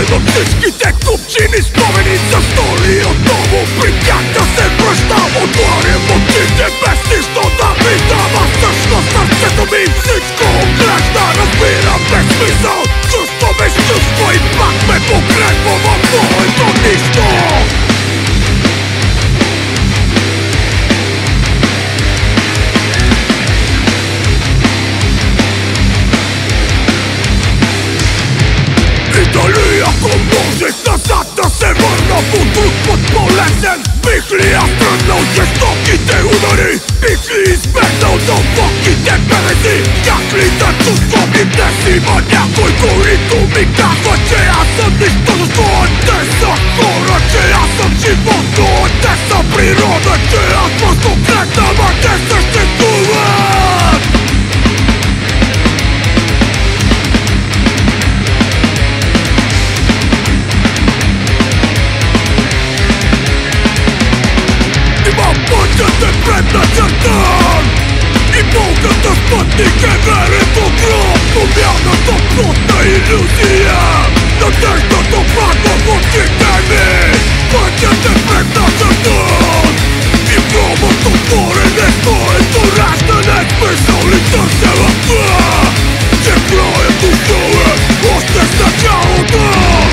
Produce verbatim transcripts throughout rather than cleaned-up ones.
Изтривам всичките купчини спомени за столи. Отново при тях да се връщам. Отворям очите без нищо да виждам. А всъщност сърцето ми всичко оглежда. Разбирам без смисъл. Чувство без чувство и пак ме покрепва в моето нищо. Дали ако можех назад да се върна по друг път по-лесен, бих ли аз тръгнал жестоките удари? Бих ли избегнал дълбоките белези? Как ли да чувствам и днес има някой, които ми казват, че аз съм нищожество? Те са хора, че аз съм животно, те са природа, че аз просто крекнам, а те съществуват. Пътят е предначертан и болката спътник е верен до гроб. Промяната плотна иллюзия, надеждата падва в очите ми. Пътят е предначертан и гробът отворен е с моето раждане. Смисъл ли търся в това, че краят дошъл е още с началото.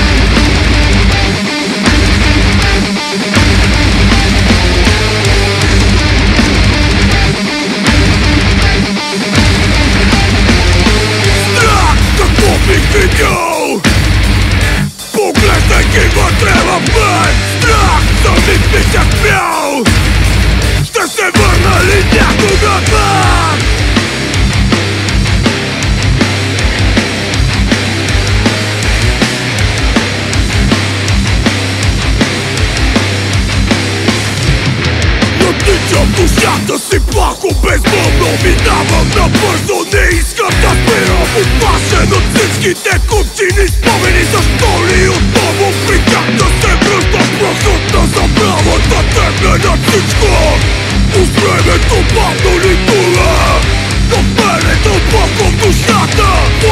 Поглеждайки вътре в мен, страх за миг ми се спрял. Ще се върна ли някога пак? Натичам душата си плахо, безмълвно минавам набързо. Не искам да спирам, опасен от всичките купчини спомени. Защо ли отново при тях да се връщам? Прахът на забравата тегле над всичко. Уж времето бавно ли тула, но в мене дълбоко в душата